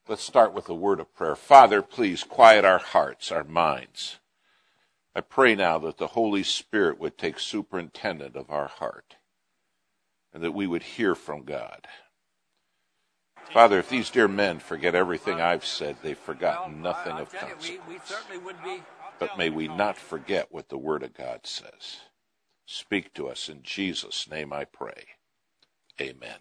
Let's start with a word of prayer. Father, please quiet our hearts, our minds. I pray now that the Holy Spirit would take superintendent of our heart and that we would hear from God. Father, if these dear men forget everything I've said, they've forgotten nothing of consequence. But may we not forget what the Word of God says. Speak to us in Jesus' name I pray. Amen.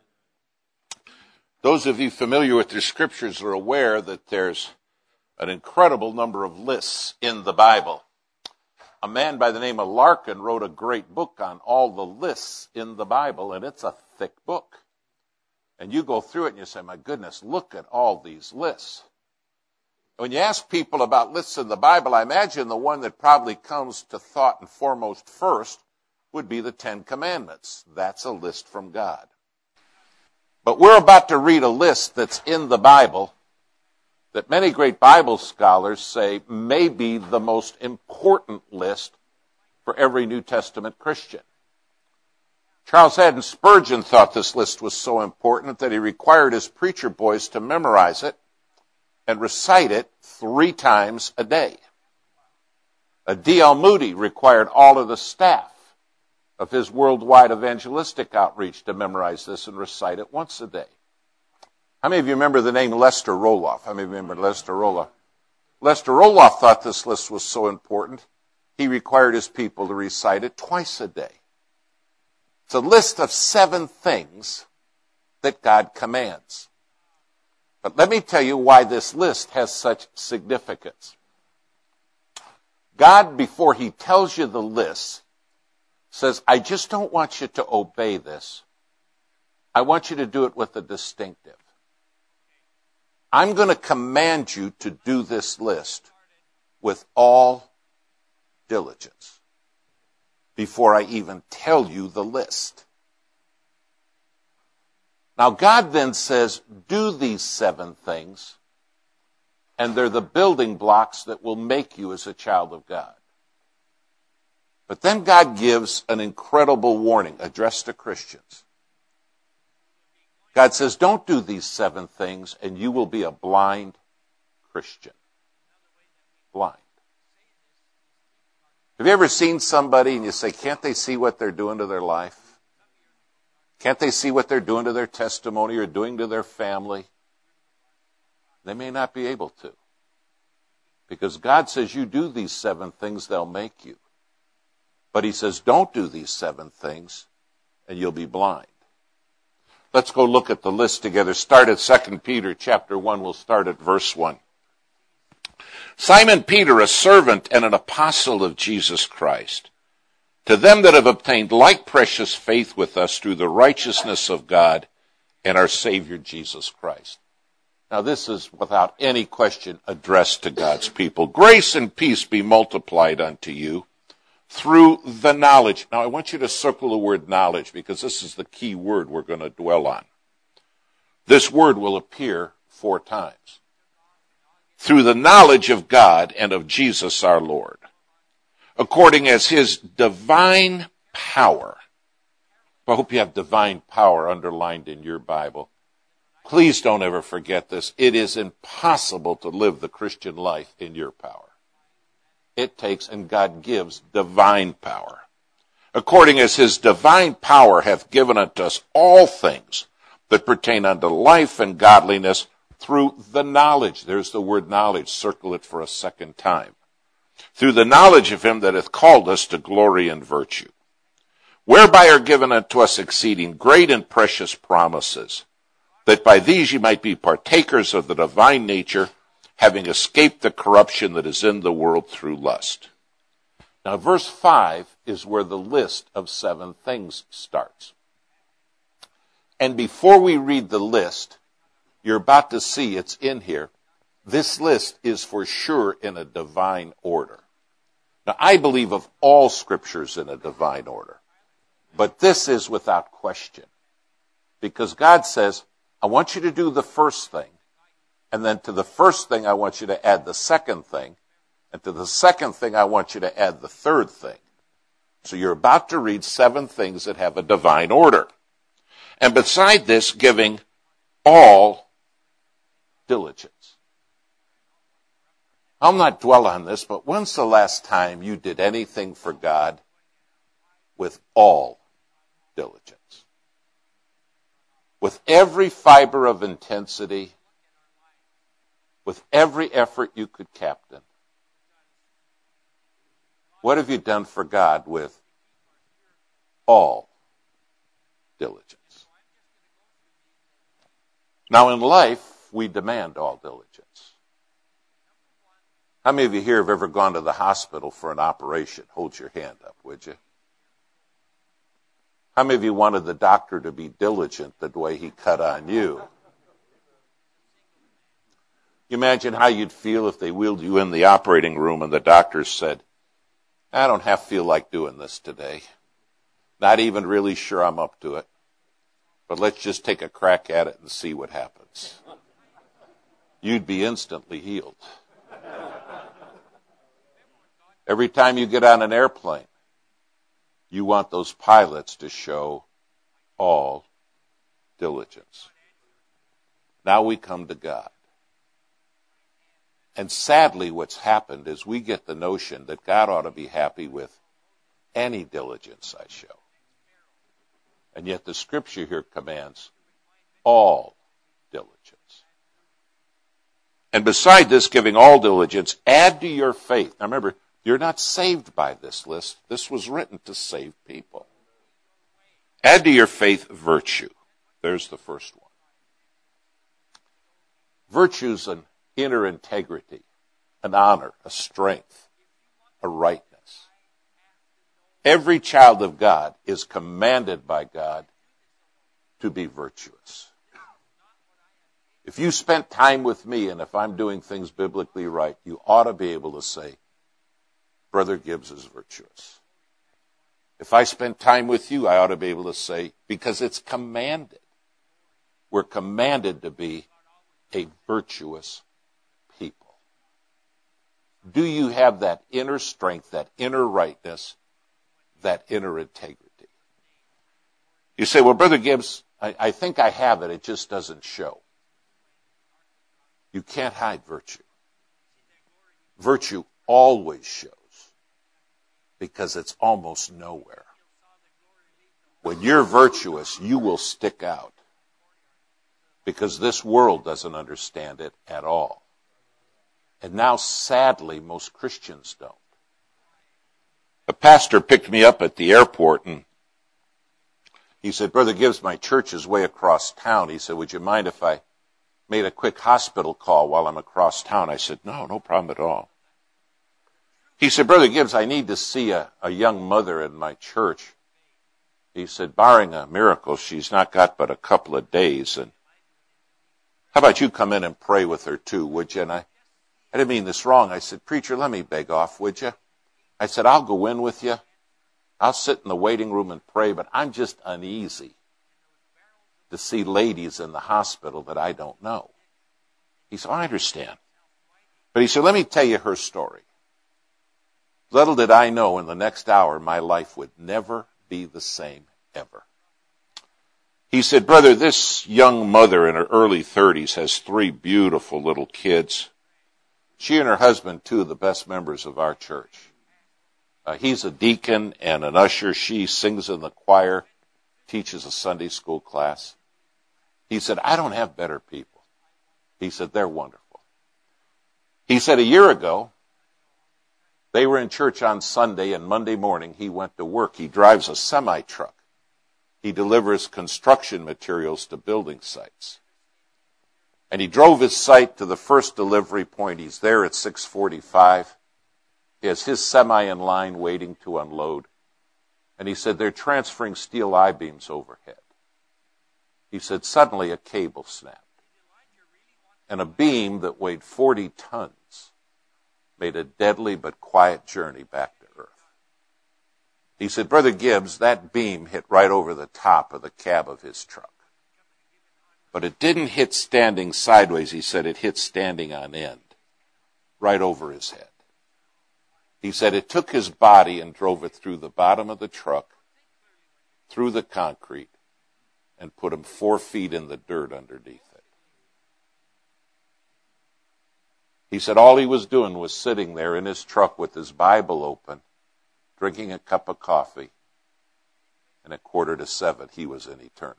Those of you familiar with the scriptures are aware that there's an incredible number of lists in the Bible. A man by the name of Larkin wrote a great book on all the lists in the Bible, and it's a thick book. And you go through it and you say, my goodness, look at all these lists. When you ask people about lists in the Bible, I imagine the one that probably comes to thought and foremost first would be the Ten Commandments. That's a list from God. But we're about to read a list that's in the Bible that many great Bible scholars say may be the most important list for every New Testament Christian. Charles Haddon Spurgeon thought this list was so important that he required his preacher boys to memorize it and recite it 3 times a day. D.L. Moody required all of the staff of his worldwide evangelistic outreach to memorize this and recite it once a day. How many of you remember the name Lester Roloff? How many of you remember Lester Roloff? Lester Roloff thought this list was so important, he required his people to recite it twice a day. It's a list of 7 things that God commands. But let me tell you why this list has such significance. God, before he tells you the list, says, I just don't want you to obey this. I want you to do it with a distinctive. I'm going to command you to do this list with all diligence before I even tell you the list. Now, God then says, do these 7 things, and they're the building blocks that will make you as a child of God. But then God gives an incredible warning addressed to Christians. God says, don't do these 7 things, and you will be a blind Christian. Blind. Have you ever seen somebody and you say, can't they see what they're doing to their life? Can't they see what they're doing to their testimony or doing to their family? They may not be able to. Because God says you do these 7 things, they'll make you. But he says, don't do these 7 things, and you'll be blind. Let's go look at the list together. Start at 2 Peter chapter 1. We'll start at verse 1. Simon Peter, a servant and an apostle of Jesus Christ, to them that have obtained like precious faith with us through the righteousness of God and our Savior Jesus Christ. Now this is without any question addressed to God's people. Grace and peace be multiplied unto you through the knowledge. Now I want you to circle the word knowledge because this is the key word we're going to dwell on. This word will appear 4 times. Through the knowledge of God and of Jesus our Lord, according as his divine power. I hope you have divine power underlined in your Bible. Please don't ever forget this. It is impossible to live the Christian life in your power. It takes, and God gives, divine power. According as his divine power hath given unto us all things that pertain unto life and godliness, through the knowledge. There's the word knowledge. Circle it for a second time. Through the knowledge of him that hath called us to glory and virtue, whereby are given unto us exceeding great and precious promises, that by these ye might be partakers of the divine nature, having escaped the corruption that is in the world through lust. Now, verse 5 is where the list of 7 things starts. And before we read the list, you're about to see it's in here. This list is for sure in a divine order. Now, I believe of all scriptures in a divine order. But this is without question. Because God says, I want you to do the first thing. And then to the first thing, I want you to add the second thing. And to the second thing, I want you to add the third thing. So you're about to read 7 things that have a divine order. And beside this, giving all diligence. diligence. I'll not dwell on this, but when's the last time you did anything for God with all diligence? With every fiber of intensity, with every effort you could captain. What have you done for God with all diligence? Now in life, we demand all diligence. How many of you here have ever gone to the hospital for an operation? Hold your hand up, would you? How many of you wanted the doctor to be diligent the way he cut on you? You imagine how you'd feel if they wheeled you in the operating room and the doctor said, I don't feel like doing this today. Not even really sure I'm up to it. But let's just take a crack at it and see what happens. You'd be instantly healed. Every time you get on an airplane, you want those pilots to show all diligence. Now we come to God. And sadly, what's happened is we get the notion that God ought to be happy with any diligence I show. And yet the scripture here commands all diligence. And beside this, giving all diligence, add to your faith. Now remember, you're not saved by this list. This was written to save people. Add to your faith virtue. There's the first one. Virtue's an inner integrity, an honor, a strength, a rightness. Every child of God is commanded by God to be virtuous. If you spent time with me and if I'm doing things biblically right, you ought to be able to say, Brother Gibbs is virtuous. If I spend time with you, I ought to be able to say, because it's commanded. We're commanded to be a virtuous people. Do you have that inner strength, that inner rightness, that inner integrity? You say, well, Brother Gibbs, I think I have it. It just doesn't show. You can't hide virtue. Virtue always shows because it's almost nowhere. When you're virtuous, you will stick out because this world doesn't understand it at all. And now, sadly, most Christians don't. A pastor picked me up at the airport and he said, Brother Gibbs, my church is way across town. He said, would you mind if I made a quick hospital call while I'm across town? I said, no problem at all. He said, Brother Gibbs, I need to see a young mother in my church. He said, barring a miracle, she's not got but a couple of days. And how about you come in and pray with her too, would you? And I didn't mean this wrong. I said, preacher, let me beg off, would you? I said, I'll go in with you. I'll sit in the waiting room and pray, but I'm just uneasy to see ladies in the hospital that I don't know. He said, I understand. But he said, let me tell you her story. Little did I know in the next hour my life would never be the same ever. He said, brother, this young mother in her early 30s has 3 beautiful little kids. She and her husband, 2 of the best members of our church. He's a deacon and an usher. She sings in the choir, teaches a Sunday school class. He said, I don't have better people. He said, they're wonderful. He said, a year ago, they were in church on Sunday, and Monday morning he went to work. He drives a semi-truck. He delivers construction materials to building sites. And he drove his site to the first delivery point. He's there at 6:45. He has his semi in line waiting to unload. And he said, they're transferring steel I-beams overhead. He said, suddenly a cable snapped. And a beam that weighed 40 tons made a deadly but quiet journey back to earth. He said, Brother Gibbs, that beam hit right over the top of the cab of his truck. But it didn't hit standing sideways. He said it hit standing on end, right over his head. He said it took his body and drove it through the bottom of the truck, through the concrete, and put him 4 feet in the dirt underneath it. He said all he was doing was sitting there in his truck with his Bible open, drinking a cup of coffee, and at 6:45, he was in eternity.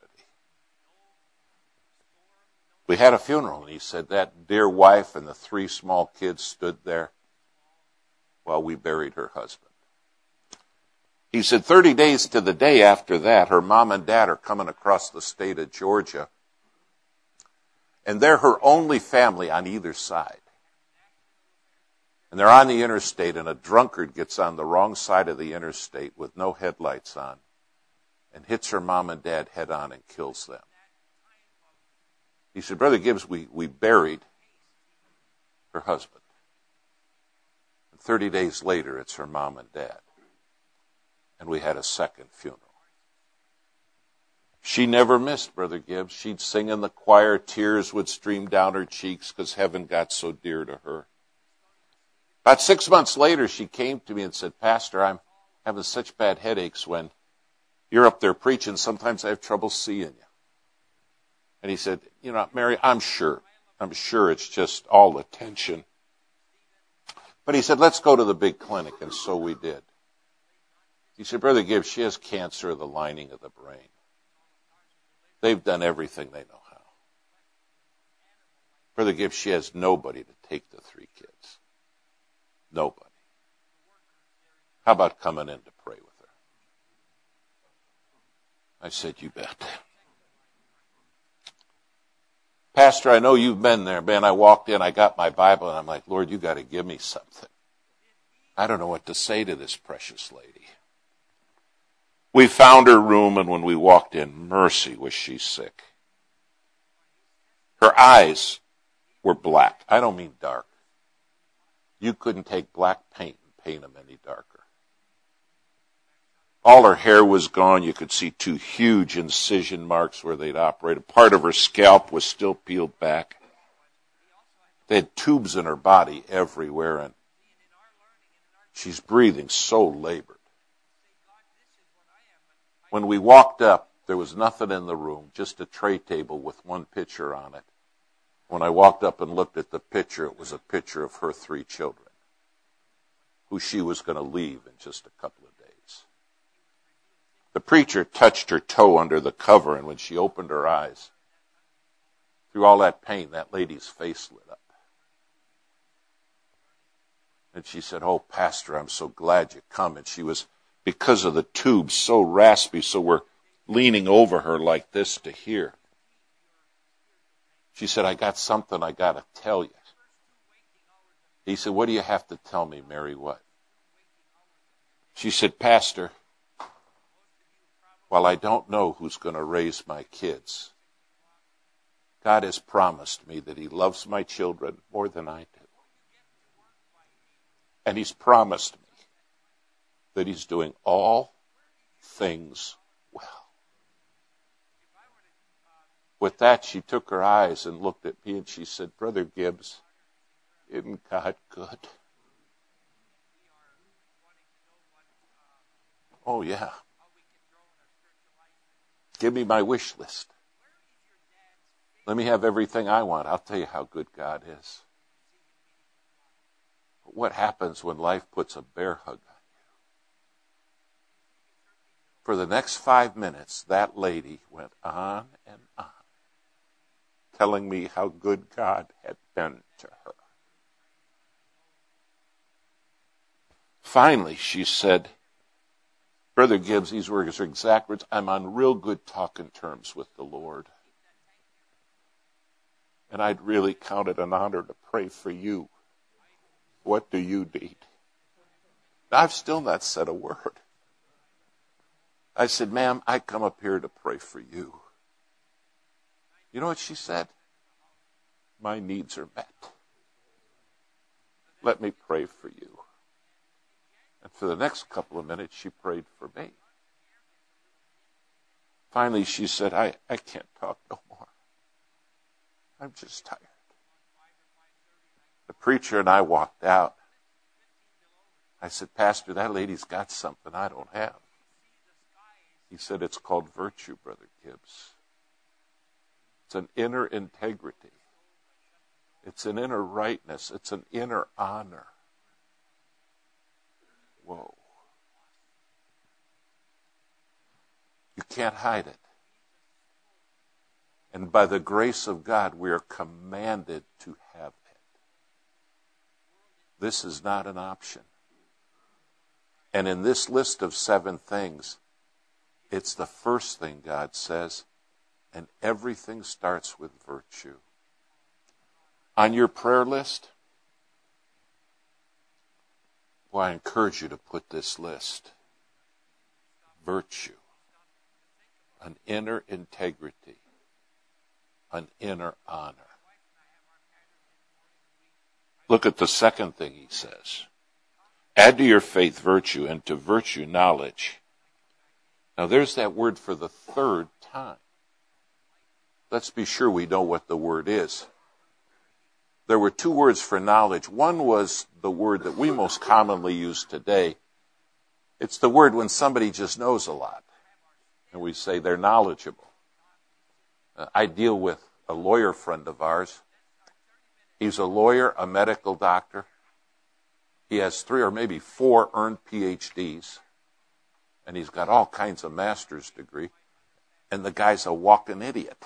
We had a funeral, and he said that dear wife and the 3 small kids stood there while we buried her husband. He said 30 days to the day after that, her mom and dad are coming across the state of Georgia, and they're her only family on either side. And they're on the interstate, and a drunkard gets on the wrong side of the interstate with no headlights on and hits her mom and dad head on and kills them. He said, Brother Gibbs, we buried her husband. And 30 days later, it's her mom and dad. And we had a second funeral. She never missed, Brother Gibbs. She'd sing in the choir. Tears would stream down her cheeks because heaven got so dear to her. About 6 months later, she came to me and said, Pastor, I'm having such bad headaches when you're up there preaching. Sometimes I have trouble seeing you. And he said, Mary, I'm sure it's just all the tension. But he said, let's go to the big clinic. And so we did. He said, Brother Gibbs, she has cancer of the lining of the brain. They've done everything they know how. Brother Gibbs, she has nobody to take the 3 kids. Nobody. How about coming in to pray with her? I said, you bet. Pastor, I know you've been there. Man, I walked in, I got my Bible, and I'm like, Lord, you got to give me something. I don't know what to say to this precious lady. We found her room, and when we walked in, mercy, was she sick. Her eyes were black. I don't mean dark. You couldn't take black paint and paint them any darker. All her hair was gone. You could see 2 huge incision marks where they'd operated. Part of her scalp was still peeled back. They had tubes in her body everywhere, and she's breathing so labored. When we walked up, there was nothing in the room, just a tray table with 1 picture on it. When I walked up and looked at the picture, it was a picture of her 3 children, who she was going to leave in just a couple of days. The preacher touched her toe under the cover, and when she opened her eyes, through all that pain, that lady's face lit up. And she said, oh, Pastor, I'm so glad you come. And she was, because of the tubes, so raspy, so we're leaning over her like this to hear. She said, I got something I got to tell you. He said, what do you have to tell me, Mary? What? She said, Pastor, while I don't know who's going to raise my kids, God has promised me that he loves my children more than I do. And he's promised me that he's doing all things well. With that, she took her eyes and looked at me and she said, Brother Gibbs, isn't God good? Oh, yeah. Give me my wish list. Let me have everything I want. I'll tell you how good God is. But what happens when life puts a bear hug on you? For the next 5 minutes, that lady went on and on, telling me how good God had been to her. Finally, she said, Brother Gibbs, these were his exact words, I'm on real good talking terms with the Lord. And I'd really count it an honor to pray for you. What do you need? I've still not said a word. I said, ma'am, I come up here to pray for you. You know what she said? My needs are met. Let me pray for you. And for the next couple of minutes, she prayed for me. Finally, she said, I can't talk no more. I'm just tired. The preacher and I walked out. I said, Pastor, that lady's got something I don't have. He said, it's called virtue, Brother Gibbs. It's an inner integrity. It's an inner rightness. It's an inner honor. Whoa. You can't hide it. And by the grace of God, we are commanded to have it. This is not an option. And in this list of 7 things, it's the first thing God says, and everything starts with virtue. On your prayer list, well, I encourage you to put this list. Virtue, an inner integrity, an inner honor. Look at the second thing he says. Add to your faith virtue, and to virtue knowledge. Now there's that word for the third time. Let's be sure we know what the word is. There were 2 words for knowledge. One was the word that we most commonly use today. It's the word when somebody just knows a lot. And we say they're knowledgeable. I deal with a lawyer friend of ours. He's a lawyer, a medical doctor. He has 3 or maybe 4 earned PhDs. And he's got all kinds of master's degree. And the guy's a walking idiot.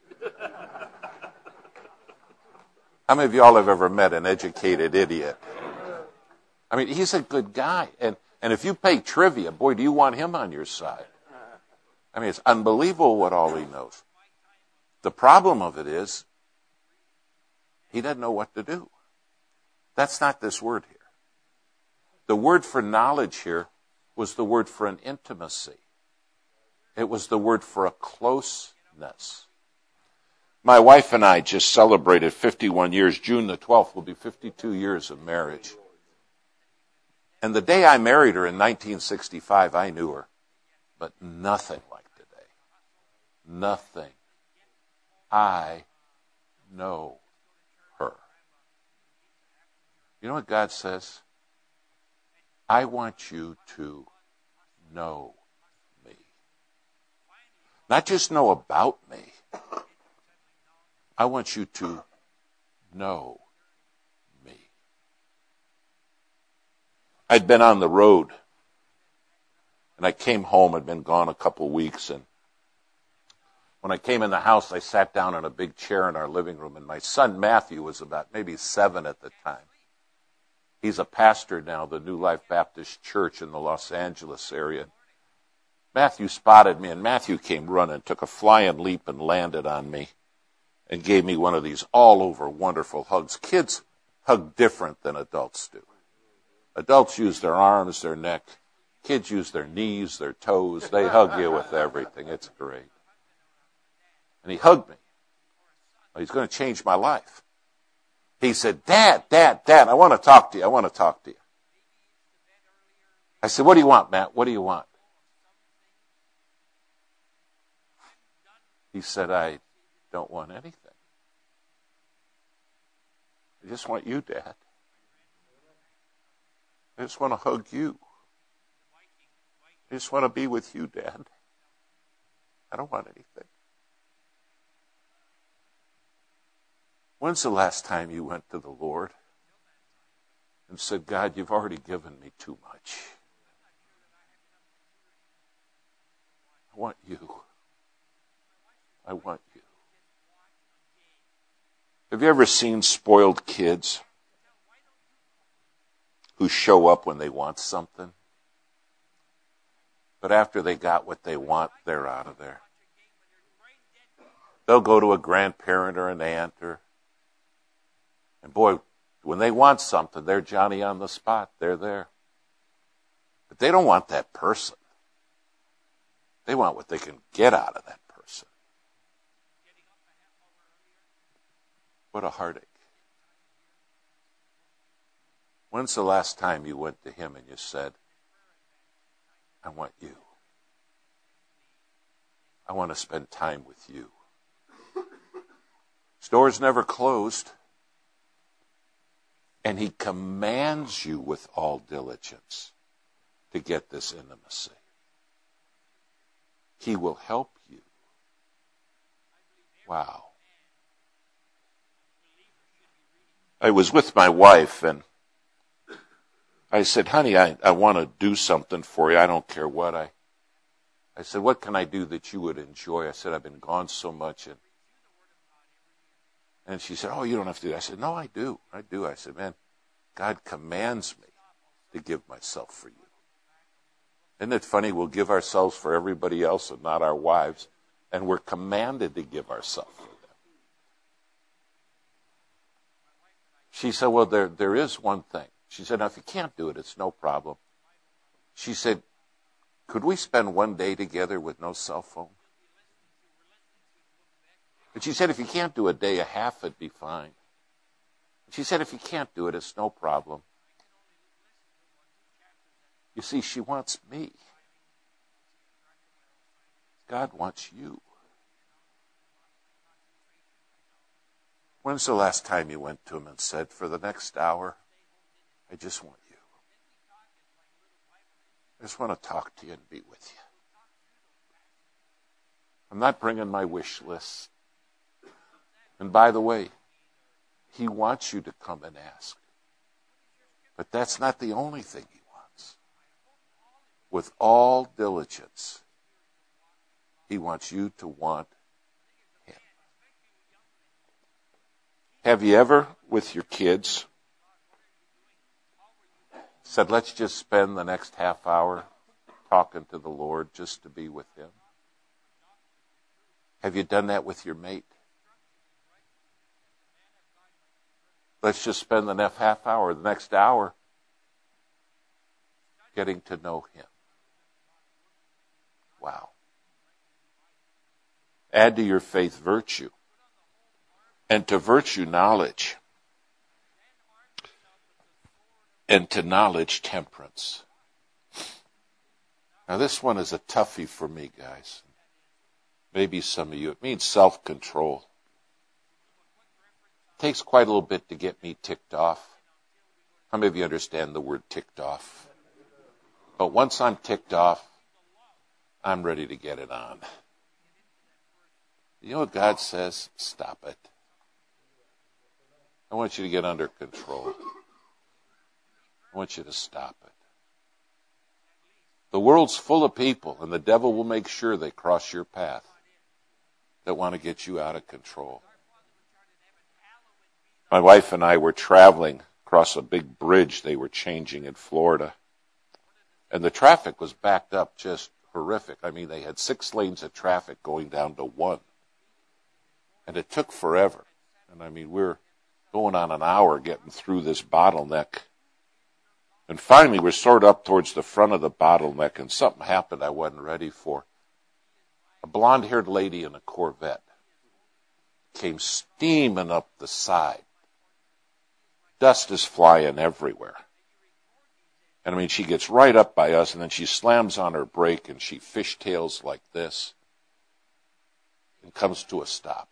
How many of y'all have ever met an educated idiot? I mean, he's a good guy. And if you pay trivia, boy, do you want him on your side. I mean, it's unbelievable what all he knows. The problem of it is, he doesn't know what to do. That's not this word here. The word for knowledge here was the word for an intimacy. It was the word for a closeness. My wife and I just celebrated 51 years. June the 12th will be 52 years of marriage. And the day I married her in 1965, I knew her. But nothing like today. Nothing. I know her. You know what God says? I want you to know me. Not just know about me. I want you to know me. I'd been on the road, and I came home. I'd been gone a couple weeks, and when I came in the house, I sat down in a big chair in our living room, and my son Matthew was about maybe 7 at the time. He's a pastor now, the New Life Baptist Church in the Los Angeles area. Matthew spotted me, and Matthew came running, took a flying leap and landed on me and gave me one of these all-over wonderful hugs. Kids hug different than adults do. Adults use their arms, their neck. Kids use their knees, their toes. They hug you with everything. It's great. And he hugged me. Well, he's going to change my life. He said, Dad, I want to talk to you. I want to talk to you. I said, what do you want, Matt? What do you want? He said, I don't want anything. I just want you, Dad. I just want to hug you. I just want to be with you, Dad. I don't want anything. When's the last time you went to the Lord and said, God, you've already given me too much. I want you. I want you. Have you ever seen spoiled kids who show up when they want something, but after they got what they want, they're out of there? They'll go to a grandparent or an aunt, and boy, when they want something, they're Johnny on the spot. They're there. But they don't want that person. They want what they can get out of that person. What a heartache. When's the last time you went to him and you said, I want you. I want to spend time with you. Doors never closed. And he commands you with all diligence to get this intimacy. He will help you. Wow. I was with my wife, and I said, honey, I want to do something for you. I don't care what. I said, what can I do that you would enjoy? I said, I've been gone so much. And she said, oh, you don't have to do that. I said, no, I do. I do. I said, man, God commands me to give myself for you. Isn't it funny? We'll give ourselves for everybody else and not our wives, and we're commanded to give ourselves for them. She said, well, there is one thing. She said, now, if you can't do it, it's no problem. She said, could we spend one day together with no cell phone? And she said, if you can't do a day, a half, it'd be fine. She said, if you can't do it, it's no problem. You see, she wants me. God wants you. When's the last time you went to him and said, for the next hour, I just want you. I just want to talk to you and be with you. I'm not bringing my wish list. And by the way, he wants you to come and ask. But that's not the only thing he wants. With all diligence, he wants you to want him. Have you ever, with your kids, said, let's just spend the next half hour talking to the Lord just to be with him? Have you done that with your mate? Let's just spend the next half hour, the next hour, getting to know him. Wow. Add to your faith virtue, and to virtue knowledge, and to knowledge temperance. Now this one is a toughie for me, guys. Maybe some of you. It means self-control. It takes quite a little bit to get me ticked off. How many of you understand the word ticked off? But once I'm ticked off, I'm ready to get it on. You know what God says? Stop it. I want you to get under control. I want you to stop it. The world's full of people, and the devil will make sure they cross your path that want to get you out of control. My wife and I were traveling across a big bridge they were changing in Florida, and the traffic was backed up just horrific. I mean, they had 6 lanes of traffic going down to 1. And it took forever. And I mean, we're going on an hour getting through this bottleneck. And finally, we're sort of up towards the front of the bottleneck, and something happened I wasn't ready for. A blonde-haired lady in a Corvette came steaming up the side. Dust is flying everywhere. And I mean, she gets right up by us, and then she slams on her brake, and she fishtails like this and comes to a stop.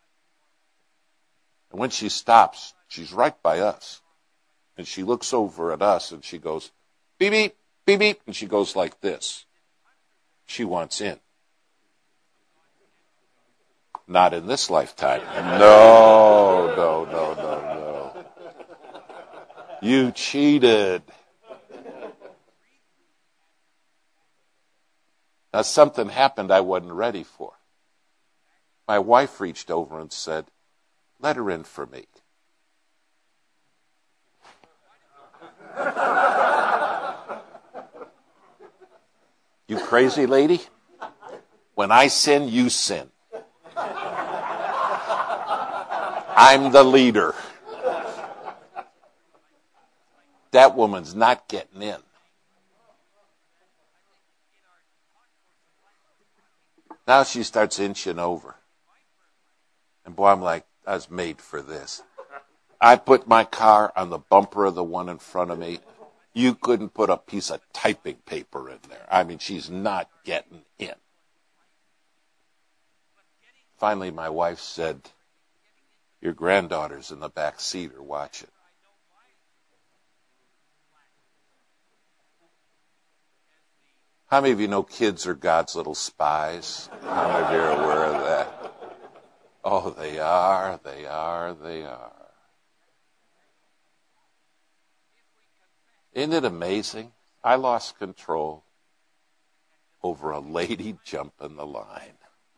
And when she stops, she's right by us. And she looks over at us, and she goes, beep, beep, beep, beep. And she goes like this. She wants in. Not in this lifetime. No. You cheated. Now, something happened I wasn't ready for. My wife reached over and said, let her in for me. You crazy lady? When I sin, you sin. I'm the leader. That woman's not getting in. Now she starts inching over. And boy, I'm like, I was made for this. I put my car on the bumper of the one in front of me. You couldn't put a piece of typing paper in there. I mean, she's not getting in. Finally, my wife said, your granddaughter's in the back seat or watching. How many of you know kids are God's little spies? How many of you are aware of that? Oh, they are. Isn't it amazing? I lost control over a lady jumping the line.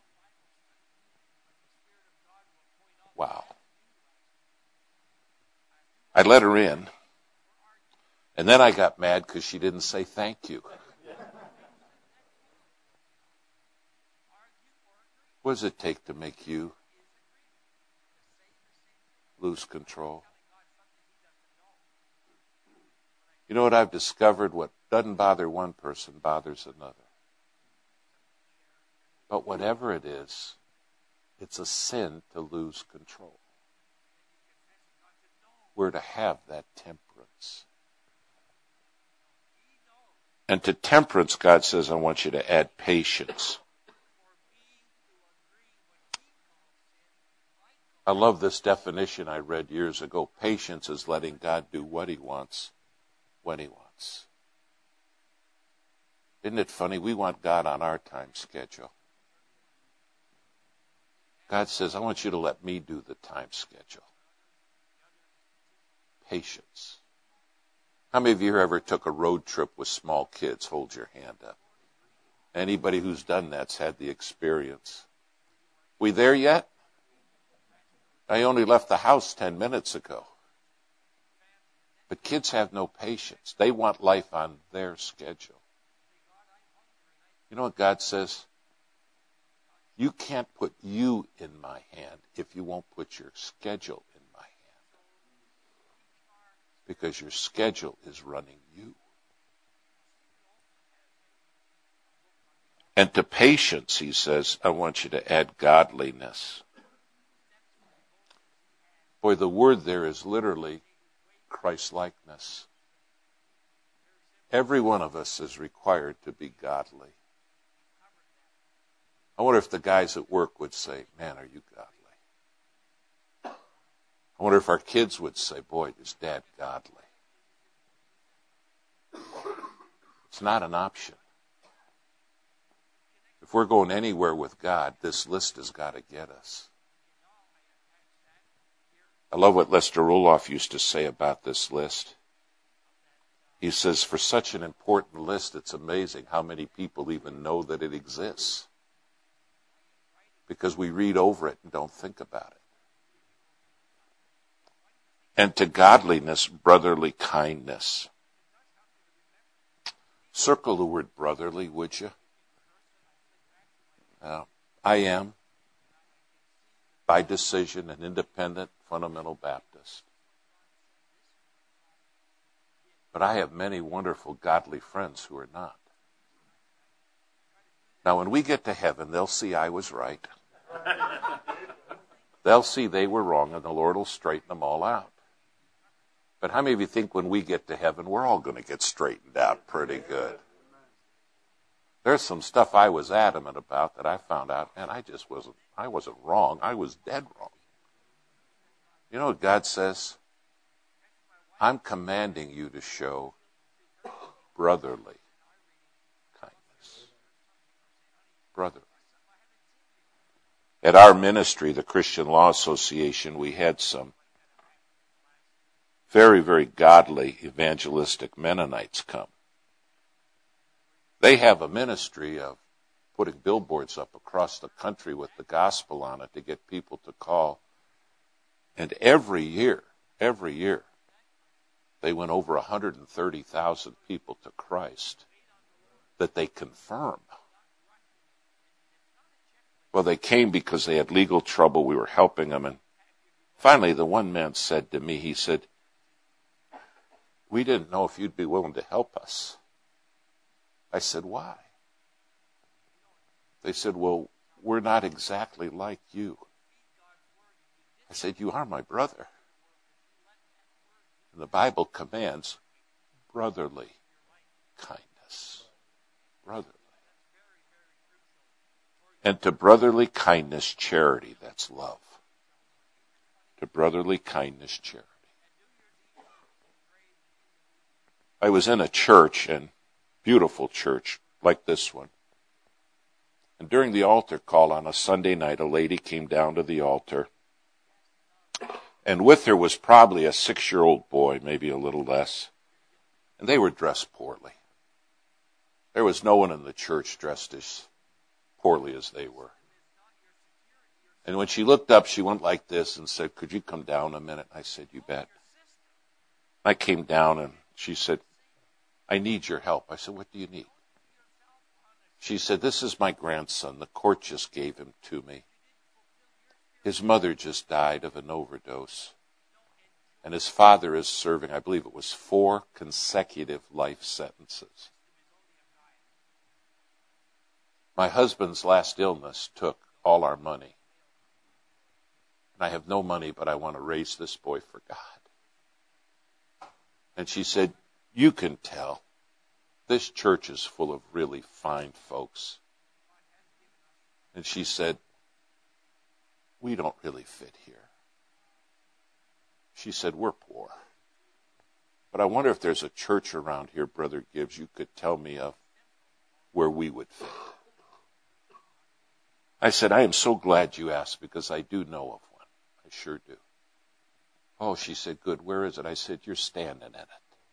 Wow. I let her in, and then I got mad because she didn't say thank you. What does it take to make you lose control? You know what I've discovered? What doesn't bother one person bothers another. But whatever it is, it's a sin to lose control. We're to have that temperance. And to temperance, God says, I want you to add patience. I love this definition I read years ago. Patience is letting God do what he wants, when he wants. Isn't it funny? We want God on our time schedule. God says, I want you to let me do the time schedule. Patience. How many of you ever took a road trip with small kids? Hold your hand up. Anybody who's done that's had the experience. We there yet? I only left the house 10 minutes ago. But kids have no patience. They want life on their schedule. You know what God says? You can't put you in my hand if you won't put your schedule in my hand. Because your schedule is running you. And to patience, he says, I want you to add godliness. Boy, the word there is literally Christ-likeness. Every one of us is required to be godly. I wonder if the guys at work would say, man, are you godly? I wonder if our kids would say, boy, is Dad godly? It's not an option. If we're going anywhere with God, this list has got to get us. I love what Lester Roloff used to say about this list. He says, for such an important list, it's amazing how many people even know that it exists. Because we read over it and don't think about it. And to godliness, brotherly kindness. Circle the word brotherly, would you? I am, by decision, an independent fundamental Baptist. But I have many wonderful godly friends who are not. Now, when we get to heaven, they'll see I was right. They'll see they were wrong, and the Lord will straighten them all out. But how many of you think when we get to heaven, we're all going to get straightened out pretty good? There's some stuff I was adamant about that I found out, man, I wasn't wrong. I was dead wrong. You know what God says? I'm commanding you to show brotherly kindness. Brotherly. At our ministry, the Christian Law Association, we had some very, very godly evangelistic Mennonites come. They have a ministry of putting billboards up across the country with the gospel on it to get people to call. And every year, they went over 130,000 people to Christ that they confirm. Well, they came because they had legal trouble. We were helping them. And finally, the one man said to me, he said, we didn't know if you'd be willing to help us. I said, why? They said, well, we're not exactly like you. I said, you are my brother. And the Bible commands brotherly kindness. Brotherly. And to brotherly kindness, charity. That's love. To brotherly kindness, charity. I was in a church, and beautiful church like this one. And during the altar call on a Sunday night, a lady came down to the altar. And with her was probably a 6-year-old boy, maybe a little less. And they were dressed poorly. There was no one in the church dressed as poorly as they were. And when she looked up, she went like this and said, "Could you come down a minute?" I said, "You bet." I came down and she said, "I need your help." I said, "What do you need?" She said, "This is my grandson. The court just gave him to me. His mother just died of an overdose. And his father is serving, I believe it was 4 consecutive life sentences. My husband's last illness took all our money. And I have no money, but I want to raise this boy for God." And she said, "You can tell. This church is full of really fine folks." And she said, "We don't really fit here." She said, "We're poor. But I wonder if there's a church around here, Brother Gibbs, you could tell me of where we would fit." I said, "I am so glad you asked because I do know of one. I sure do." "Oh," she said, "good. Where is it?" I said, "You're standing in it."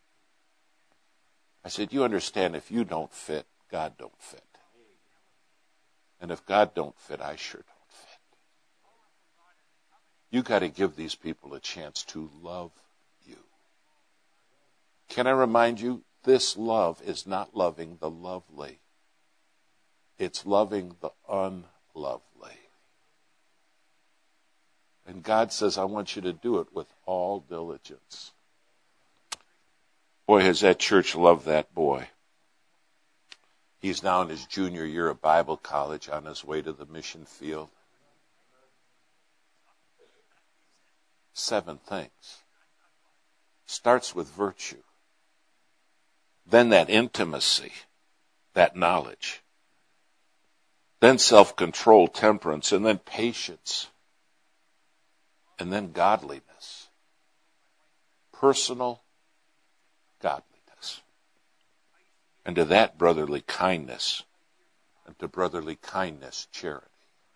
I said, "You understand if you don't fit, God don't fit. And if God don't fit, I sure don't fit. You got to give these people a chance to love you." Can I remind you, this love is not loving the lovely. It's loving the unlovely. And God says, "I want you to do it with all diligence." Boy, has that church loved that boy. He's now in his junior year of Bible college on his way to the mission field. 7 things. Starts with virtue. Then that intimacy, that knowledge. Then self-control, temperance, and then patience. And then godliness. Personal godliness. And to that, brotherly kindness. And to brotherly kindness, charity.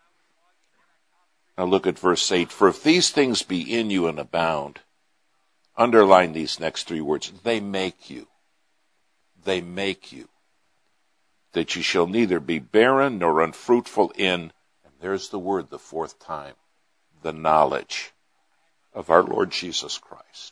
Now look at verse 8. "For if these things be in you and abound," underline these next 3 words, "they make you. They make you. That you shall neither be barren nor unfruitful in," and there's the word the 4th time, "the knowledge of our Lord Jesus Christ."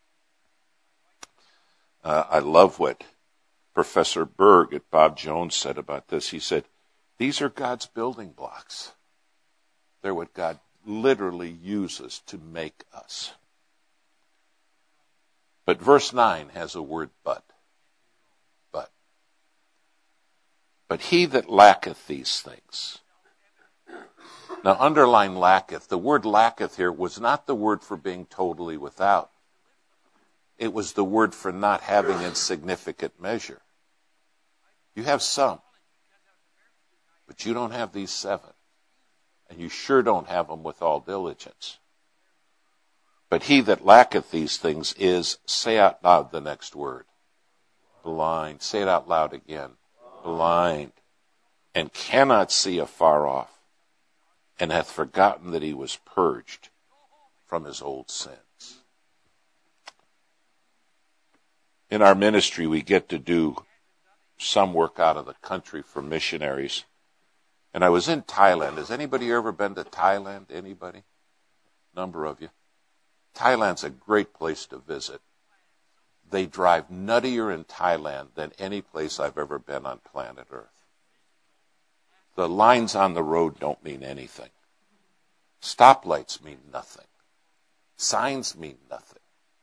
I love what Professor Berg at Bob Jones said about this. He said, these are God's building blocks. They're what God literally uses to make us. But verse 9 has a word but. But he that lacketh these things. Now underline lacketh. The word lacketh here was not the word for being totally without. It was the word for not having in significant measure. You have some, but you don't have these 7. And you sure don't have them with all diligence. But he that lacketh these things is, say out loud the next word, blind. Say it out loud again, blind, and cannot see afar off, and hath forgotten that he was purged from his old sins. In our ministry, we get to do some work out of the country for missionaries. And I was in Thailand. Has anybody ever been to Thailand? Anybody? Number of you. Thailand's a great place to visit. They drive nuttier in Thailand than any place I've ever been on planet Earth. The lines on the road don't mean anything. Stoplights mean nothing. Signs mean nothing.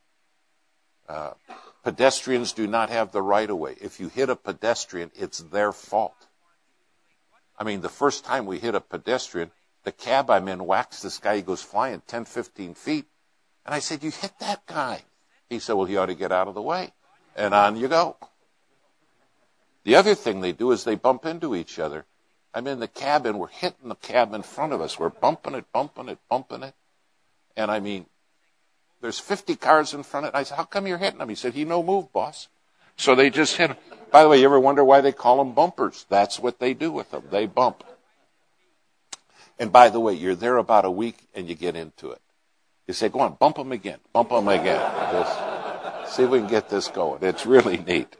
Pedestrians do not have the right of way. If you hit a pedestrian, it's their fault. I mean, the first time we hit a pedestrian, the cab I'm in whacks this guy. He goes flying 10, 15 feet. And I said, you hit that guy. He said, well, he ought to get out of the way. And on you go. The other thing they do is they bump into each other. I'm in the cab and we're hitting the cab in front of us. We're bumping it. And I mean, there's 50 cars in front of it. I said, how come you're hitting them? He said, he no move, boss. So they just hit him. By the way, you ever wonder why they call them bumpers? That's what they do with them. They bump. And by the way, you're there about a week and you get into it. You say, go on, bump them again. Bump them again. See if we can get this going. It's really neat.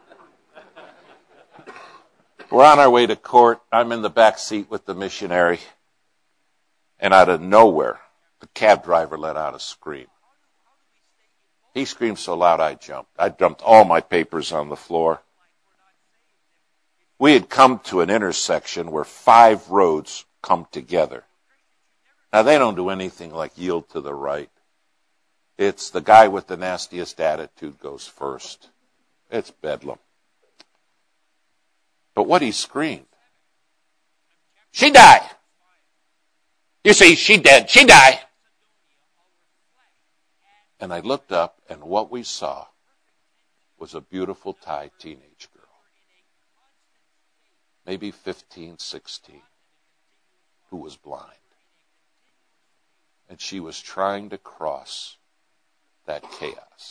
We're on our way to court. I'm in the back seat with the missionary. And out of nowhere, the cab driver let out a scream. He screamed so loud I jumped. I dumped all my papers on the floor. We had come to an intersection where 5 roads come together. Now, they don't do anything like yield to the right. It's the guy with the nastiest attitude goes first. It's bedlam. But what he screamed, "She died! You see, she dead. She died!" And I looked up, and what we saw was a beautiful Thai teenage girl, maybe 15, 16, who was blind. And she was trying to cross that chaos.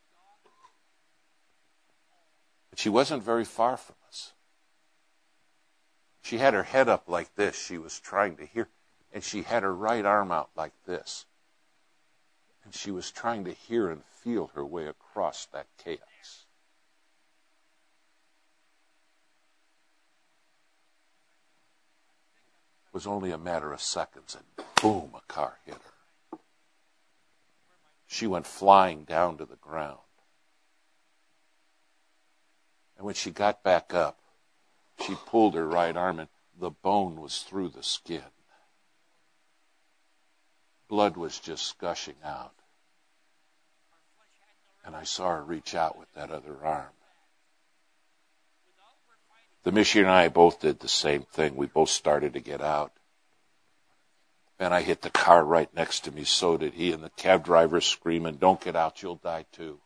But she wasn't very far from us. She had her head up like this. She was trying to hear, and she had her right arm out like this. And she was trying to hear and feel her way across that chaos. It was only a matter of seconds, and boom, a car hit her. She went flying down to the ground. And when she got back up, she pulled her right arm, and the bone was through the skin. Blood was just gushing out. And I saw her reach out with that other arm. The missionary and I both did the same thing. We both started to get out. And I hit the car right next to me, so did he. And the cab driver screaming, "Don't get out, you'll die too."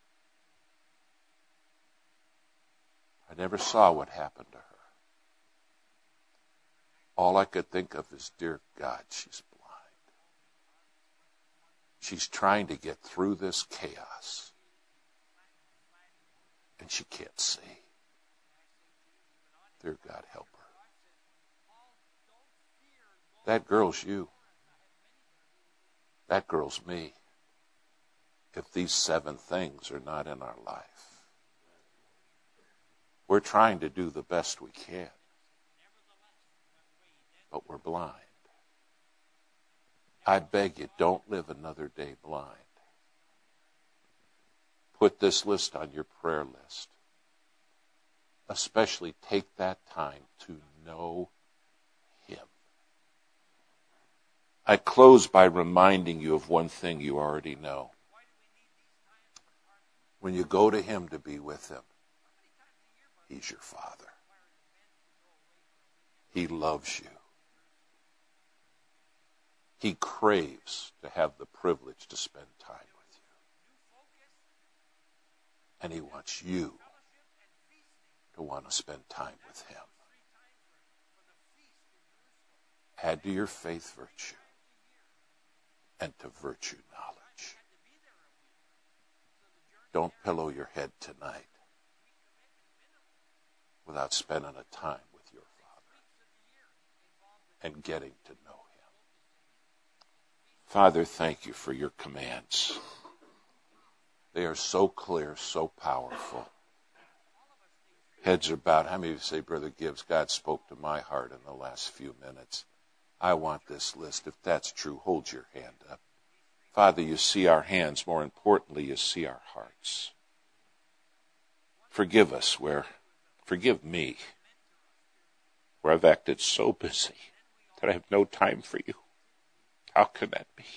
I never saw what happened to her. All I could think of is, dear God, she's blind. She's trying to get through this chaos. And she can't see. Dear God, help her. That girl's you. That girl's me. If these 7 things are not in our life, we're trying to do the best we can, but we're blind. I beg you, don't live another day blind. Put this list on your prayer list. Especially take that time to know Him. I close by reminding you of one thing you already know. When you go to Him to be with Him, He's your Father. He loves you. He craves to have the privilege to spend time with you. And He wants you to want to spend time with Him. Add to your faith virtue, and to virtue knowledge. Don't pillow your head tonight without spending a time with your Father and getting to know Him. Father, thank you for your commands. They are so clear, so powerful. Heads are bowed. How many of you say, Brother Gibbs, God spoke to my heart in the last few minutes? I want this list. If that's true, hold your hand up. Father, you see our hands. More importantly, you see our hearts. Forgive us forgive me, where I've acted so busy that I have no time for you. How can that be?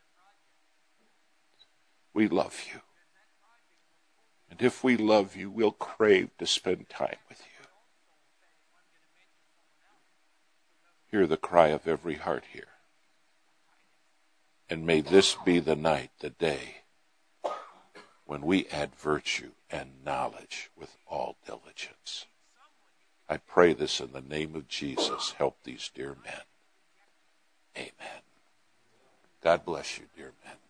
We love you. And if we love you, we'll crave to spend time with you. Hear the cry of every heart here. And may this be the night, the day, when we add virtue and knowledge with all diligence. I pray this in the name of Jesus. Help these dear men. Amen. God bless you, dear men.